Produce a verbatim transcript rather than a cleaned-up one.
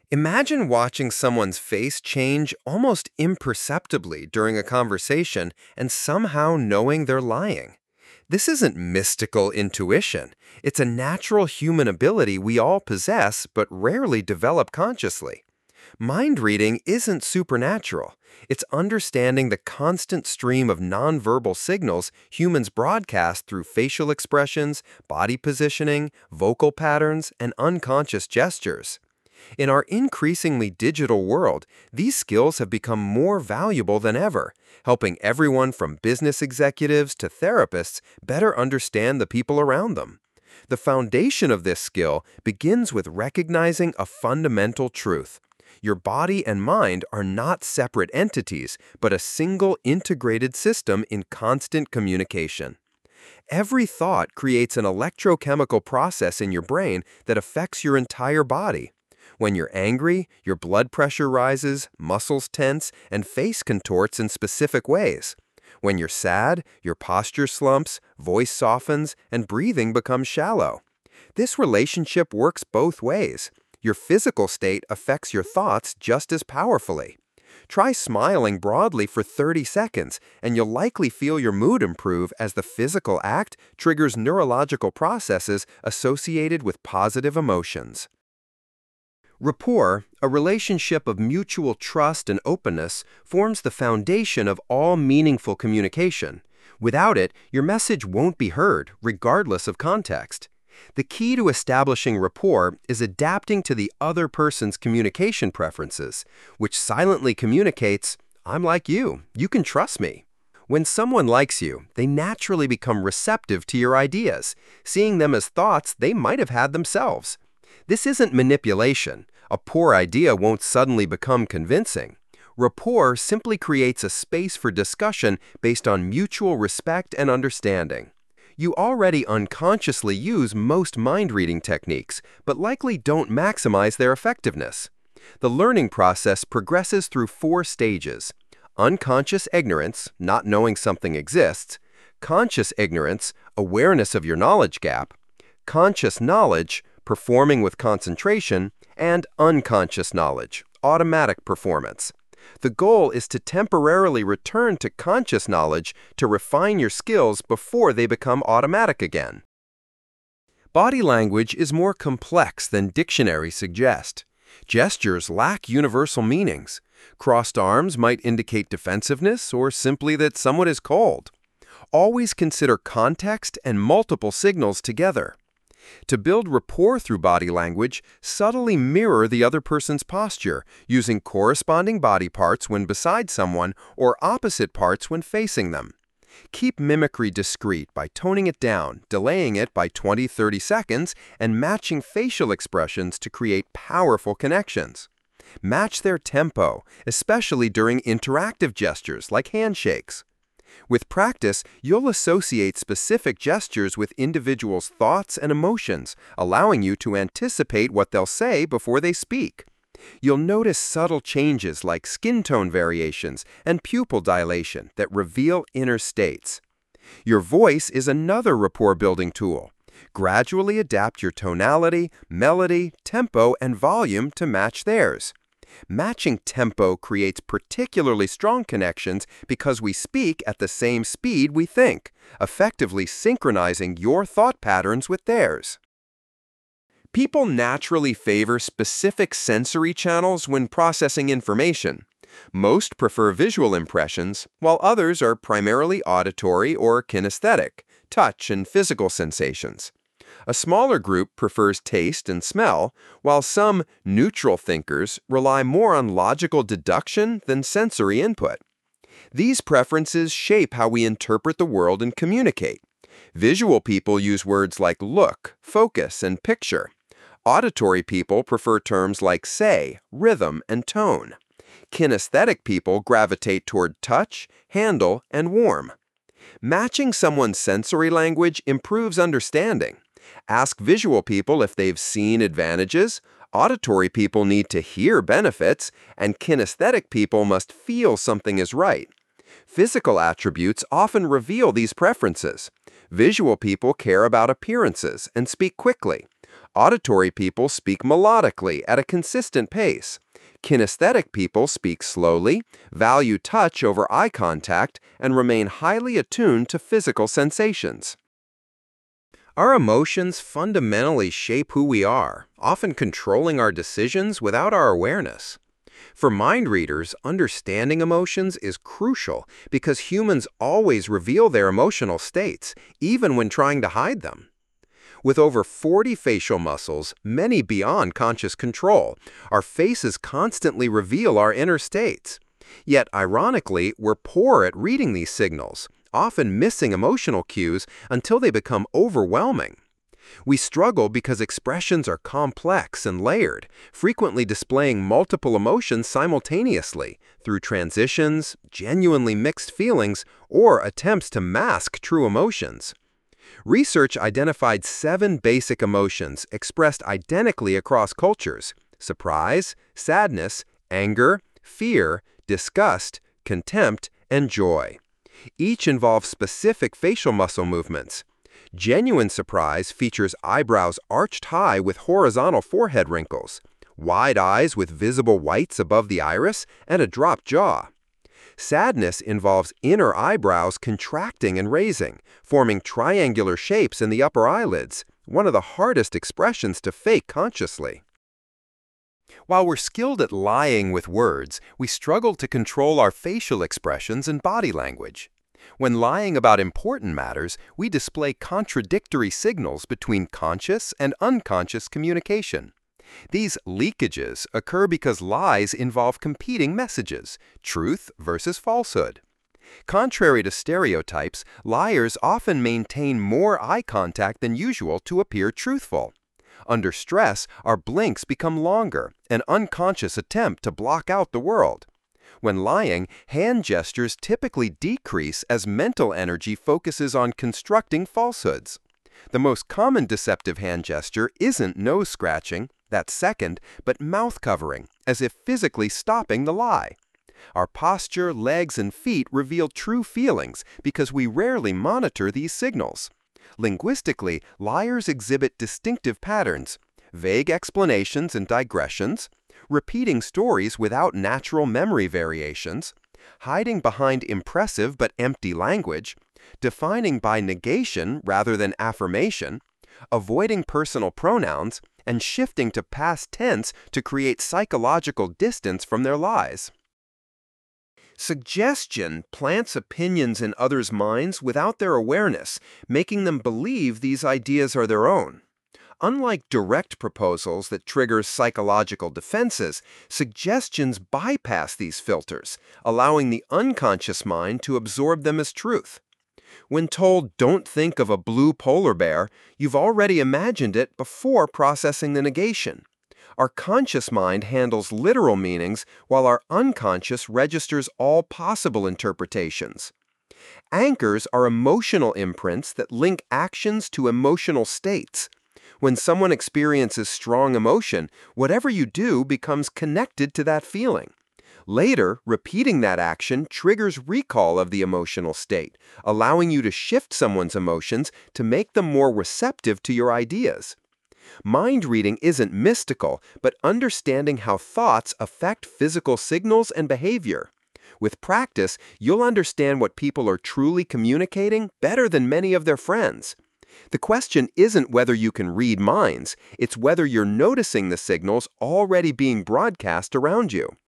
Imagine watching someone's face change almost imperceptibly during a conversation and somehow knowing they're lying. This isn't mystical intuition. It's a natural human ability we all possess but rarely develop consciously. Mind reading isn't supernatural. It's understanding the constant stream of nonverbal signals humans broadcast through facial expressions, body positioning, vocal patterns, and unconscious gestures. In our increasingly digital world, these skills have become more valuable than ever, helping everyone from business executives to therapists better understand the people around them. The foundation of this skill begins with recognizing a fundamental truth. Your body and mind are not separate entities, but a single integrated system in constant communication. Every thought creates an electrochemical process in your brain that affects your entire body. When you're angry, your blood pressure rises, muscles tense, and face contorts in specific ways. When you're sad, your posture slumps, voice softens, and breathing becomes shallow. This relationship works both ways. Your physical state affects your thoughts just as powerfully. Try smiling broadly for thirty seconds, and you'll likely feel your mood improve as the physical act triggers neurological processes associated with positive emotions. Rapport, a relationship of mutual trust and openness, forms the foundation of all meaningful communication. Without it, your message won't be heard, regardless of context. The key to establishing rapport is adapting to the other person's communication preferences, which silently communicates, "I'm like you, you can trust me." When someone likes you, they naturally become receptive to your ideas, seeing them as thoughts they might have had themselves. This isn't manipulation. A poor idea won't suddenly become convincing. Rapport simply creates a space for discussion based on mutual respect and understanding. You already unconsciously use most mind-reading techniques, but likely don't maximize their effectiveness. The learning process progresses through four stages: unconscious ignorance, not knowing something exists; conscious ignorance, awareness of your knowledge gap; conscious knowledge, performing with concentration; and unconscious knowledge, automatic performance. The goal is to temporarily return to conscious knowledge to refine your skills before they become automatic again. Body language is more complex than dictionaries suggest. Gestures lack universal meanings. Crossed arms might indicate defensiveness or simply that someone is cold. Always consider context and multiple signals together. To build rapport through body language, subtly mirror the other person's posture, using corresponding body parts when beside someone or opposite parts when facing them. Keep mimicry discreet by toning it down, delaying it by twenty to thirty seconds, and matching facial expressions to create powerful connections. Match their tempo, especially during interactive gestures like handshakes. With practice, you'll associate specific gestures with individuals' thoughts and emotions, allowing you to anticipate what they'll say before they speak. You'll notice subtle changes like skin tone variations and pupil dilation that reveal inner states. Your voice is another rapport-building tool. Gradually adapt your tonality, melody, tempo, and volume to match theirs. Matching tempo creates particularly strong connections because we speak at the same speed we think, effectively synchronizing your thought patterns with theirs. People naturally favor specific sensory channels when processing information. Most prefer visual impressions, while others are primarily auditory or kinesthetic, touch and physical sensations. A smaller group prefers taste and smell, while some neutral thinkers rely more on logical deduction than sensory input. These preferences shape how we interpret the world and communicate. Visual people use words like look, focus, and picture. Auditory people prefer terms like say, rhythm, and tone. Kinesthetic people gravitate toward touch, handle, and warm. Matching someone's sensory language improves understanding. Ask visual people if they've seen advantages, auditory people need to hear benefits, and kinesthetic people must feel something is right. Physical attributes often reveal these preferences. Visual people care about appearances and speak quickly. Auditory people speak melodically at a consistent pace. Kinesthetic people speak slowly, value touch over eye contact, and remain highly attuned to physical sensations. Our emotions fundamentally shape who we are, often controlling our decisions without our awareness. For mind readers, understanding emotions is crucial because humans always reveal their emotional states, even when trying to hide them. With over forty facial muscles, many beyond conscious control, our faces constantly reveal our inner states. Yet, ironically, we're poor at reading these signals, often missing emotional cues until they become overwhelming. We struggle because expressions are complex and layered, frequently displaying multiple emotions simultaneously through transitions, genuinely mixed feelings, or attempts to mask true emotions. Research identified seven basic emotions expressed identically across cultures: surprise, sadness, anger, fear, disgust, contempt, and joy. Each involves specific facial muscle movements. Genuine surprise features eyebrows arched high with horizontal forehead wrinkles, wide eyes with visible whites above the iris, and a dropped jaw. Sadness involves inner eyebrows contracting and raising, forming triangular shapes in the upper eyelids, one of the hardest expressions to fake consciously. While we're skilled at lying with words, we struggle to control our facial expressions and body language. When lying about important matters, we display contradictory signals between conscious and unconscious communication. These leakages occur because lies involve competing messages, truth versus falsehood. Contrary to stereotypes, liars often maintain more eye contact than usual to appear truthful. Under stress, our blinks become longer, an unconscious attempt to block out the world. When lying, hand gestures typically decrease as mental energy focuses on constructing falsehoods. The most common deceptive hand gesture isn't nose scratching, that's second, but mouth covering, as if physically stopping the lie. Our posture, legs, and feet reveal true feelings because we rarely monitor these signals. Linguistically, liars exhibit distinctive patterns: vague explanations and digressions, repeating stories without natural memory variations, hiding behind impressive but empty language, defining by negation rather than affirmation, avoiding personal pronouns, and shifting to past tense to create psychological distance from their lies. Suggestion plants opinions in others' minds without their awareness, making them believe these ideas are their own. Unlike direct proposals that trigger psychological defenses, suggestions bypass these filters, allowing the unconscious mind to absorb them as truth. When told, "Don't think of a blue polar bear," you've already imagined it before processing the negation. Our conscious mind handles literal meanings, while our unconscious registers all possible interpretations. Anchors are emotional imprints that link actions to emotional states. When someone experiences strong emotion, whatever you do becomes connected to that feeling. Later, repeating that action triggers recall of the emotional state, allowing you to shift someone's emotions to make them more receptive to your ideas. Mind reading isn't mystical, but understanding how thoughts affect physical signals and behavior. With practice, you'll understand what people are truly communicating better than many of their friends. The question isn't whether you can read minds, it's whether you're noticing the signals already being broadcast around you.